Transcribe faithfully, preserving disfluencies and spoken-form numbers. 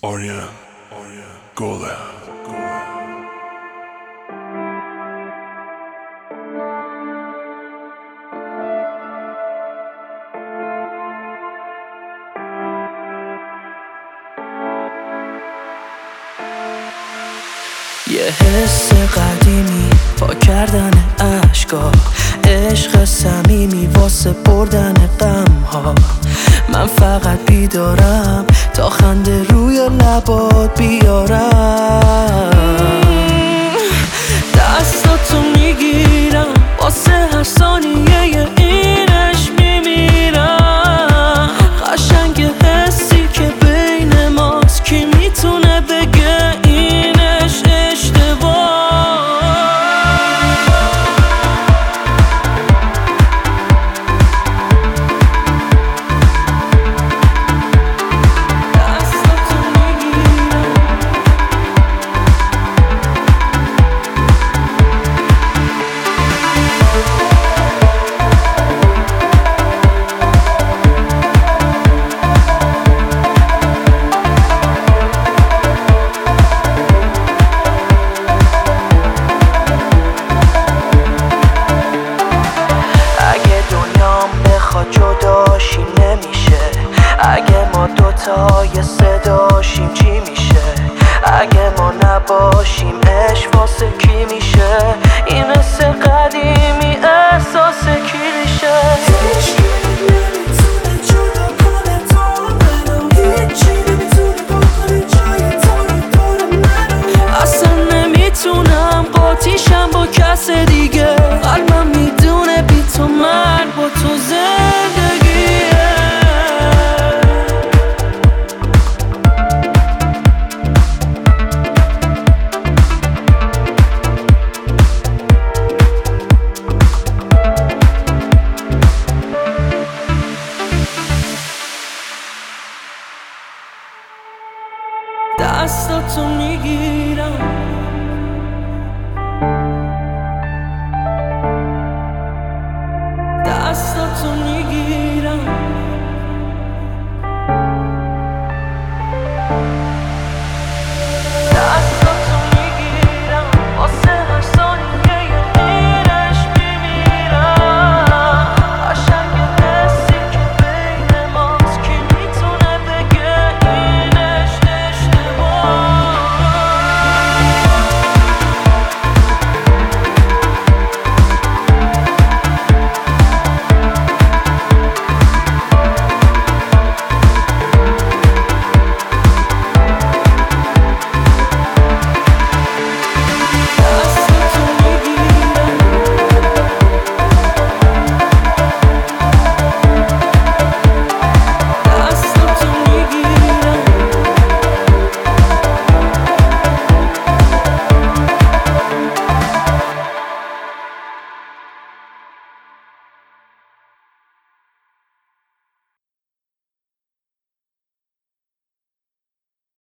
Arya, Arya, Gola, Gola. یه حس قدیمی پا کردن عشقا، عشق صمیمی واسه بردن غم ها. من فقط بیدارم تا خنده روی لبات بیارم. دستاتو میگیرم واسه هر ثانیه اینش میمیرم. قشنگ حسی که بین ماست، کی میتونه بگه اینش اشتباه؟ جداشیم نمیشه. اگه ما دوتای صداشیم چی میشه؟ اگه ما نباشیم عشق واسه کی میشه؟ این حس قدیمی احساس کلیشه. هیچی نمیتونه جدا کنه تو منو، هیچی نمیتونه بکنه جای تو رو دور منو. اصلا نمیتونم قاطیشم با کس دیگه. قلبم میدونه بی تو من با تو زندگیه. دستاتو میگیرم، دستاتو میگیرم.